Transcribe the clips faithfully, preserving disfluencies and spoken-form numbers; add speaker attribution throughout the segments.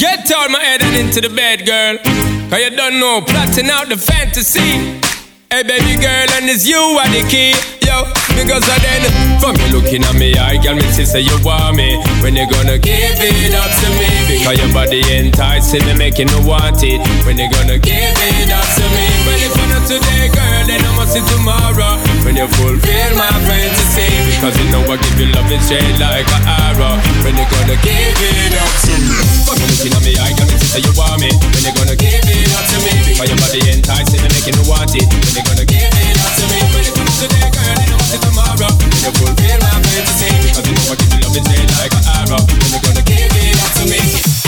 Speaker 1: Get all my head and into the bed, girl. Cause you don't know, plotting out the fantasy. Hey baby girl, and it's you are the key. Yo, because of then from you looking at me, I can me see say you want me. When you gonna give it up to me? Because your body enticing me, making me want it. When you gonna give it up to me? Well, if not today, girl, then I must see tomorrow. When you fulfill my fantasy. Because you know I give you love straight like an arrow. When you gonna give it up to me? From you looking at me, I can me see say you want me. When you gonna give it up to me? Because your body enticing me, making me want it. When you gonna give it up to me? When you come today, girl, then I must see tomorrow. When you fulfill my fantasy. Because you know I give you love straight like an arrow. When you gonna give it up to me?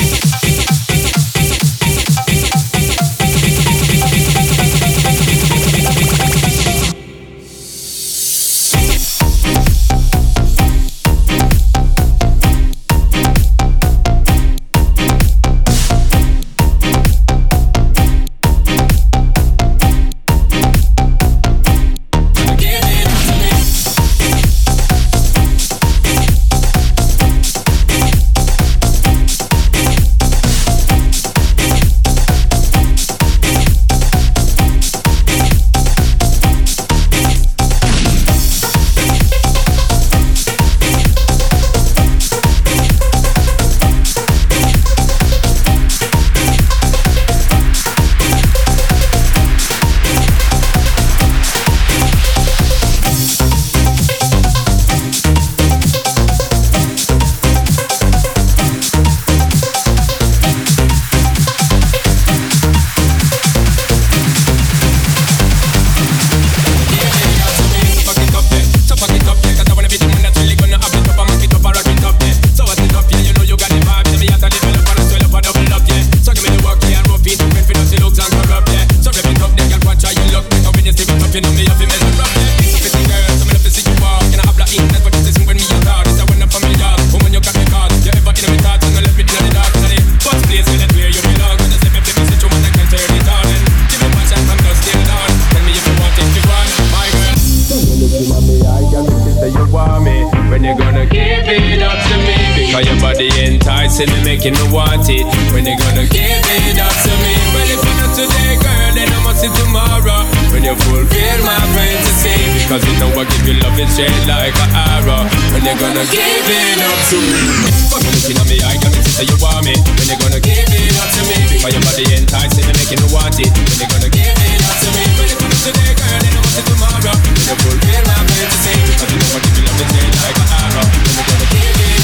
Speaker 1: Making me want it. When you gonna give it up to me? Well, if not today, girl, then I must see tomorrow. When you fulfill my fantasy. Because you know I give you love it straight like an arrow. When you gonna give it up to me? From you looking at me, I can see you want me. When you gonna give it up to me? Because your body enticing me, making me want it. When you gonna give it up to me? Well, if not today, girl, then I must see tomorrow. When you fulfill my fantasy. Because you know I give you love it straight like an arrow. When you gonna give it